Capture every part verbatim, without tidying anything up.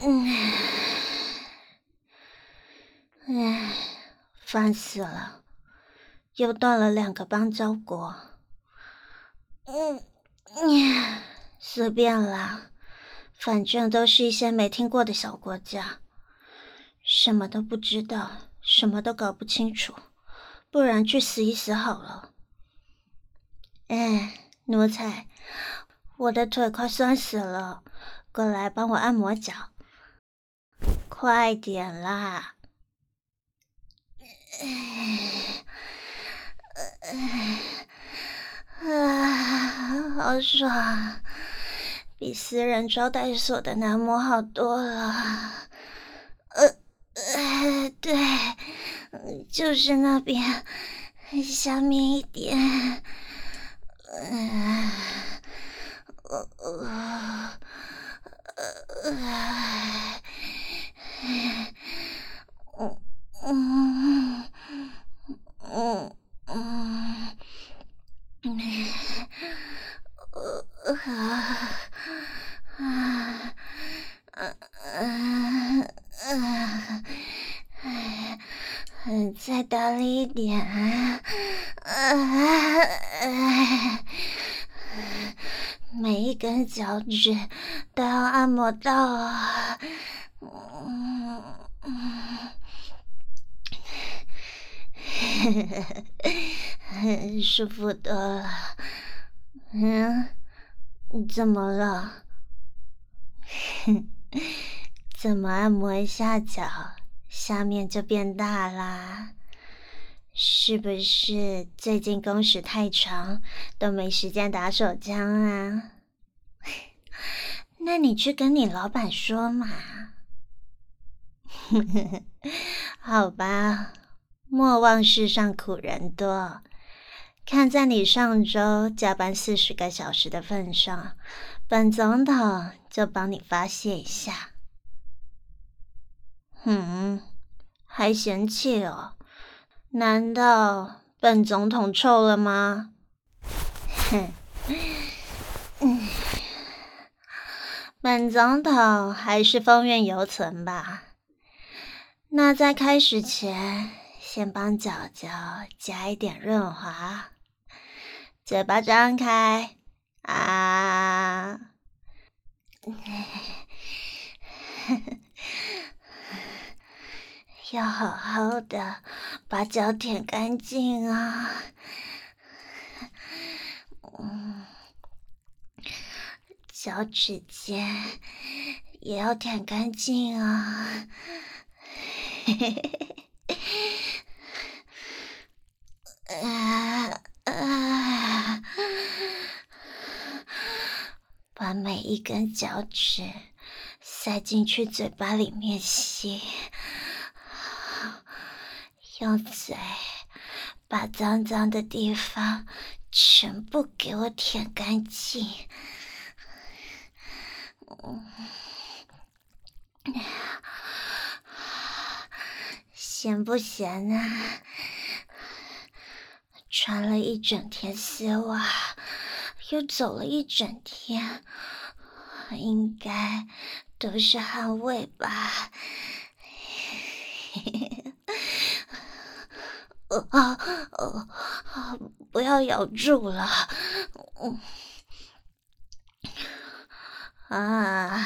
嗯，唉，烦死了，又断了两个邦交国。嗯，随便啦，反正都是一些没听过的小国家，什么都不知道，什么都搞不清楚，不然去死一死好了。哎，奴才，我的腿快酸死了，过来帮我按摩脚，快点啦！啊，好爽，比私人招待所的男模好多了。呃呃，对，就是那边，下面一点。嗯，呃呃呃，嗯嗯嗯嗯。呃啊啊啊啊！嗯，再大力一点啊！啊！每一根脚趾都要按摩到啊！嗯嗯，舒服多了。嗯，怎么了？怎么按摩一下脚，下面就变大啦？是不是最近工时太长，都没时间打手枪啊？那你去跟你老板说嘛。好吧，莫忘世上苦人多。看在你上周加班四十个小时的份上，本总统就帮你发泄一下。嗯，还嫌弃哦？难道本总统臭了吗？哼，嗯，本总统还是风韵犹存吧。那在开始前，先帮脚脚加一点润滑。嘴巴张开，啊！要好好的把脚舔干净啊！嗯，脚趾尖也要舔干净啊！嘿嘿嘿嘿，啊啊！把每一根脚趾塞进去嘴巴里面吸。用嘴把脏脏的地方全部给我舔干净。咸不咸啊？穿了一整天丝袜，又走了一整天，应该都是汗味吧？呃啊呃啊！不要咬住了，嗯啊，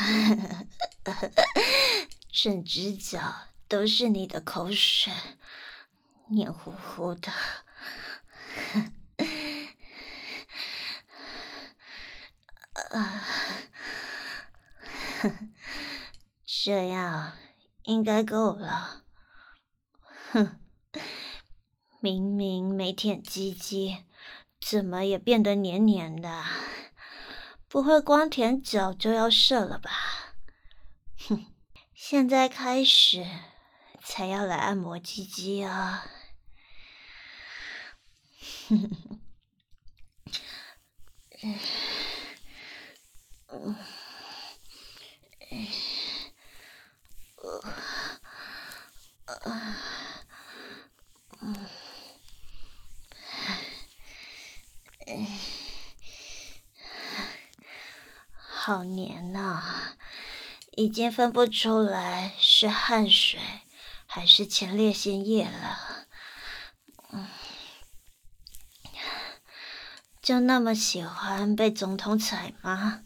整只脚都是你的口水，黏糊糊的。啊，这样应该够了。哼，明明没舔鸡鸡，怎么也变得黏黏的？不会光舔脚就要射了吧？哼，现在开始才要来按摩鸡鸡啊！哼哼哼，嗯嗯好黏啊！ 已经分不出来是汗水还是前列腺液了。嗯，就那么喜欢被总统踩吗？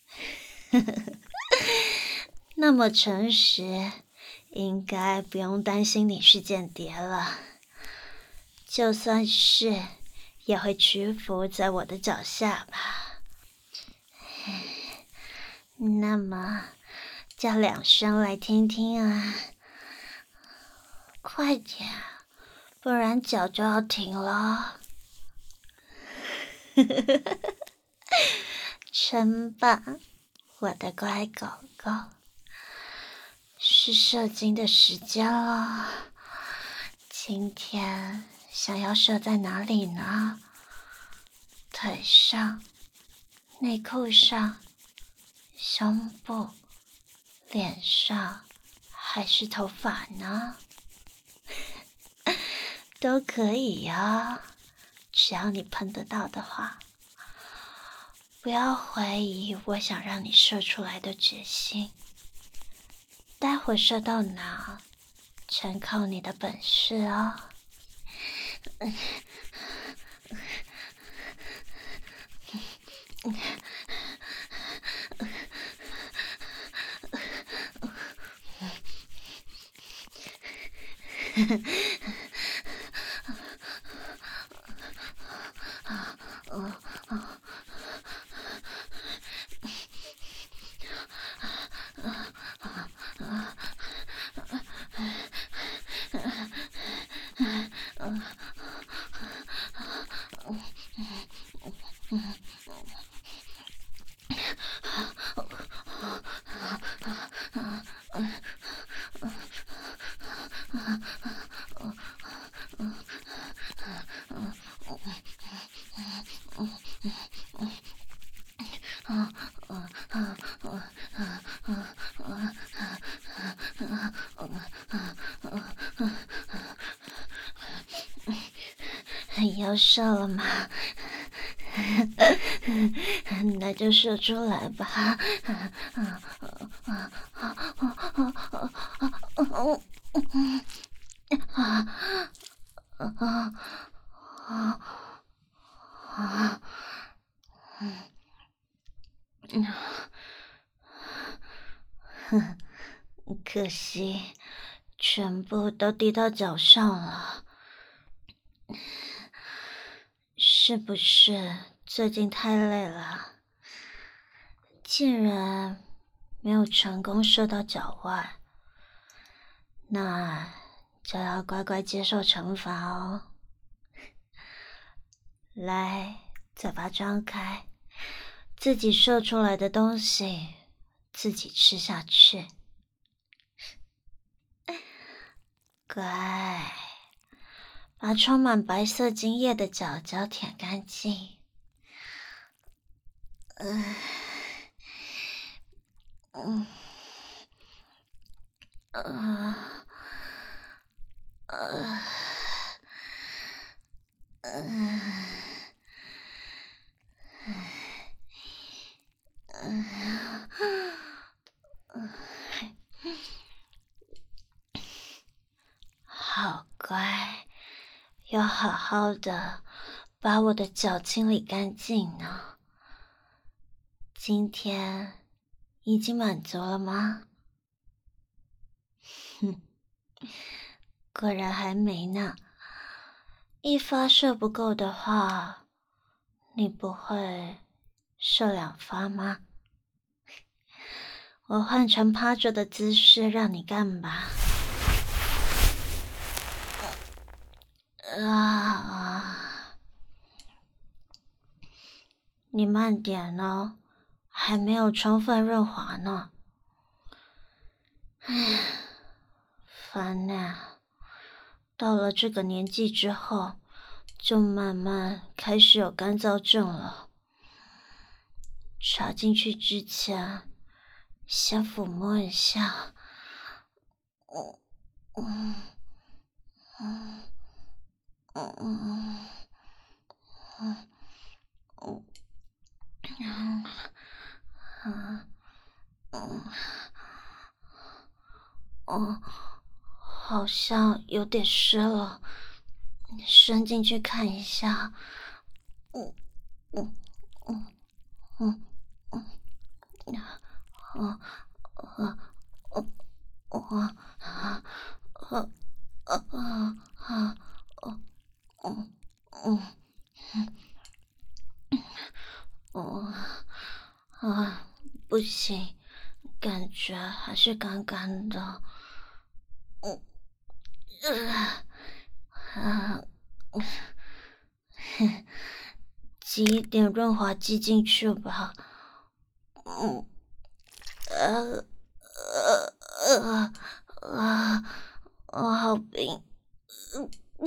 那么诚实，应该不用担心你是间谍了。就算是，也会屈服在我的脚下吧。那么，叫两声来听听啊！快点，不然脚就要停了。真棒，我的乖狗狗。是射精的时间了。今天想要射在哪里呢？腿上、内裤上、胸部、脸上，还是头发呢？都可以呀，只要你碰得到的话。不要怀疑我想让你射出来的决心。待会射到哪，全靠你的本事哦。要射了吗？那就射出来吧。可惜，全部都滴到脚上了。是不是最近太累了，竟然没有成功射到脚外？那就要乖乖接受惩罚哦。来，嘴巴张开，自己射出来的东西自己吃下去。乖，把充满白色精液的脚脚舔干净。嗯嗯嗯嗯嗯好乖，要好好的把我的脚清理干净呢。今天已经满足了吗？哼，果然还没呢。一发射不够的话，你不会射两发吗？我换成趴着的姿势让你干吧。啊，你慢点哦，还没有充分润滑呢。唉，烦呐，到了这个年纪之后，就慢慢开始有干燥症了。插进去之前，先抚摸一下。嗯嗯嗯嗯嗯嗯嗯嗯嗯哦，好像有点湿了，伸进去看一下。嗯嗯嗯嗯嗯嗯嗯嗯嗯啊啊啊啊啊嗯嗯嗯啊，不行，感觉还是干干的。嗯呃啊，挤一点润滑剂进去吧。嗯呃呃呃呃呃，好冰。嗯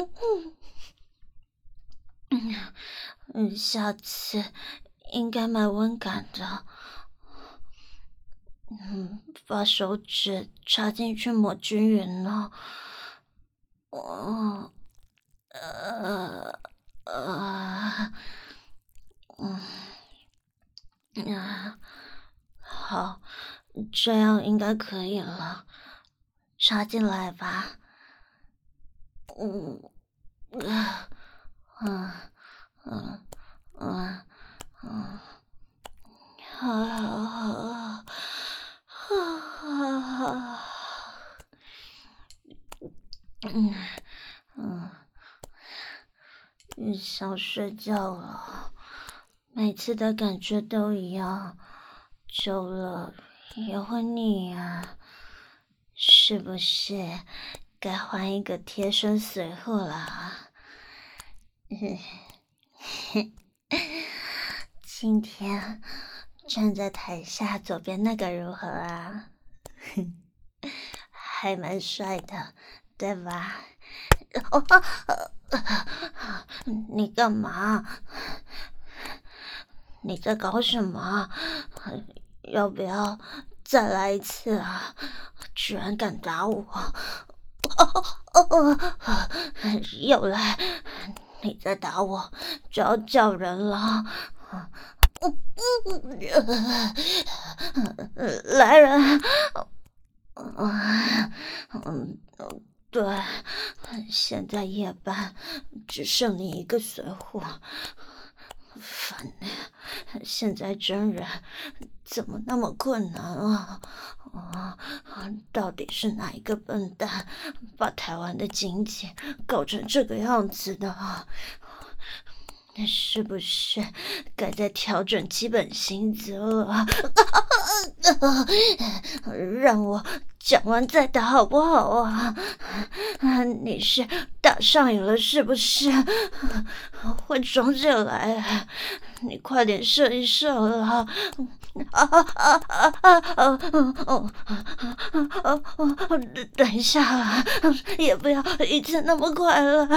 嗯嗯，下次应该买温感的。嗯，把手指插进去抹均匀了。哦，呃呃，嗯啊，好，这样应该可以了。插进来吧。嗯，呃嗯嗯嗯嗯，好，啊啊，嗯嗯嗯，想睡觉了。每次的感觉都一样，久了也会腻啊，是不是？该换一个贴身随护了。今天站在台下左边那个如何啊？还蛮帅的，对吧？哦，你干嘛？你在搞什么？要不要再来一次啊？居然敢打我！哦哦哦！又来！你再打我就要叫人了。来人！嗯，对，现在夜班只剩你一个随护，烦呢。现在真人怎么那么困难啊？啊，到底是哪一个笨蛋把台湾的经济搞成这个样子的啊？是不是该再调整基本薪资了？让我讲完再打好不好啊？你是打上瘾了是不是？会装进来，你快点射一射了！啊啊啊啊啊啊！哦，等一下啦，也不要一次那么快了。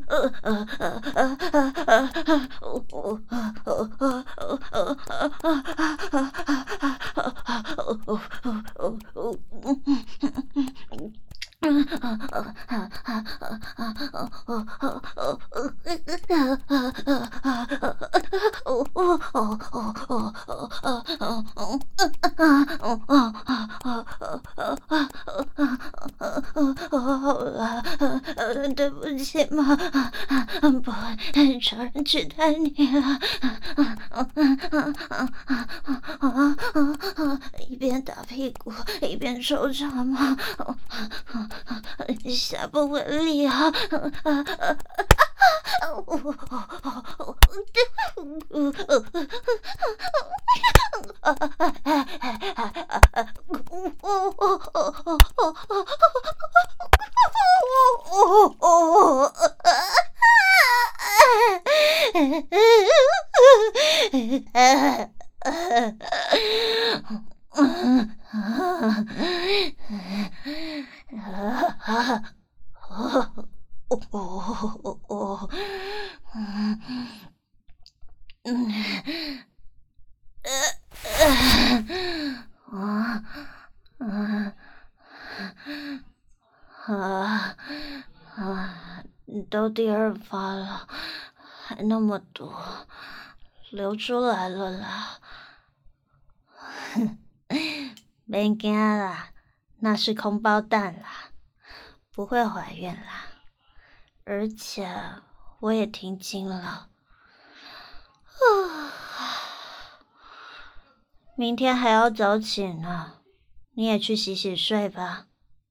好了，对不起嘛，不会找人取代你了。一边打屁股一边抽插嘛，下不为例啊！哦，嗯，啊啊啊啊！都第二发了，还那么多，流出来了啦！别惊啦， 那是空包蛋啦，不会怀孕啦。而且我也停经了。啊，明天还要早起呢，你也去洗洗睡吧。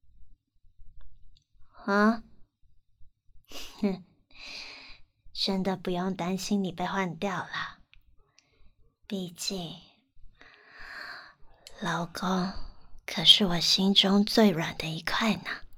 啊？哼，真的不用担心你被换掉了，毕竟老公可是我心中最软的一块呢。